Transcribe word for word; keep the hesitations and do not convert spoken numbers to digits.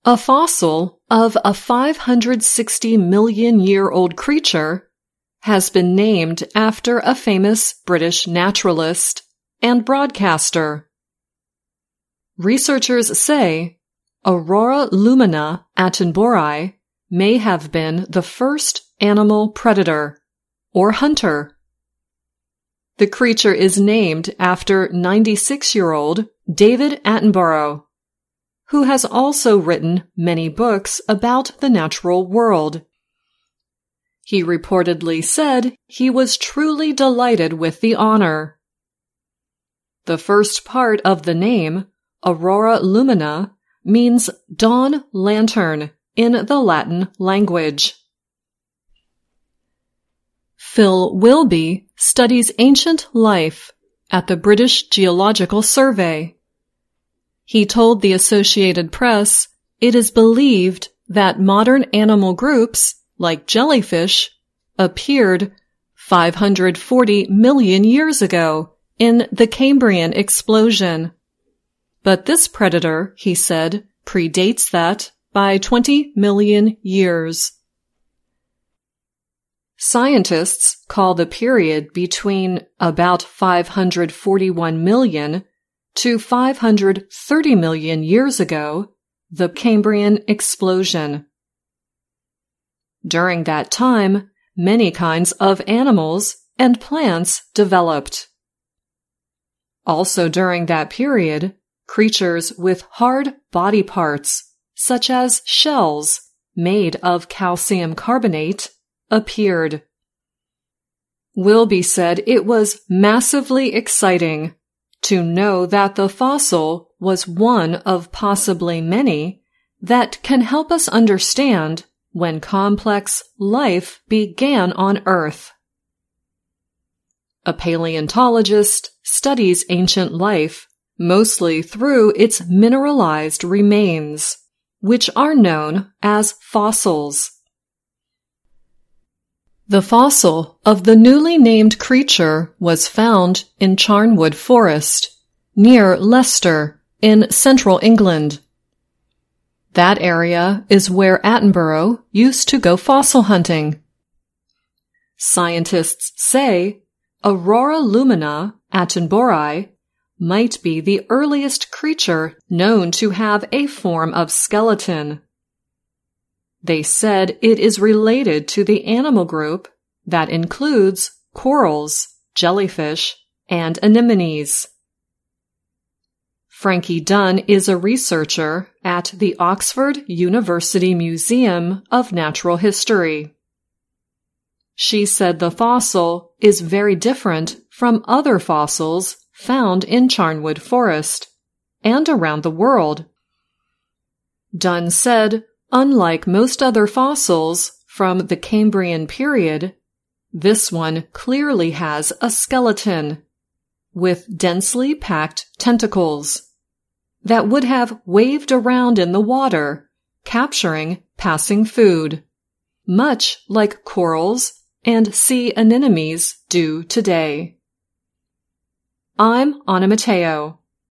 A fossil of a five hundred sixty million year old creature has been named after a famous British naturalist and broadcaster. Researchers say Aurora lumina attenborough may have been the first animal predator or hunter. The creature is named after ninety-six-year-old David Attenborough, who has also written many books about the natural world. He reportedly said he was truly delighted with the honor. The first part of the name, Aurora lumina, means dawn lantern in the Latin language. Phil Wilby studies ancient life at the British Geological Survey. He told the Associated Press it is believed that modern animal groups, like jellyfish, appeared five hundred forty million years ago in the Cambrian explosion. But this predator, he said, predates that by twenty million years. Scientists call the period between about five hundred forty-one million to five hundred thirty million years ago the Cambrian explosion. During that time, many kinds of animals and plants developed. Also during that period, creatures with hard body parts, such as shells made of calcium carbonate, appeared. Wilby said it was massively exciting to know that the fossil was one of possibly many that can help us understand when complex life began on Earth. A paleontologist studies ancient life mostly through its mineralized remains, which are known as fossils. The fossil of the newly named creature was found in Charnwood Forest, near Leicester, in central England. That area is where Attenborough used to go fossil hunting. Scientists say Aurora lumina attenborough might be the earliest creature known to have a form of skeleton. They said it is related to the animal group that includes corals, jellyfish, and anemones. Frankie Dunn is a researcher at the Oxford University Museum of Natural History. She said the fossil is very different from other fossils found in Charnwood Forest and around the world. Dunn said, unlike most other fossils from the Cambrian period, this one clearly has a skeleton with densely packed tentacles that would have waved around in the water, capturing passing food, much like corals and sea anemones do today. I'm Anna Matteo.